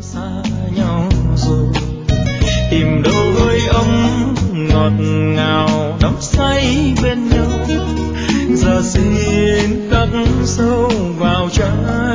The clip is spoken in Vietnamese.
xa nhau rồi, tìm đâu hơi ấm ngọt ngào đắm say bên nhau. Giờ xin khắc sâu vào trái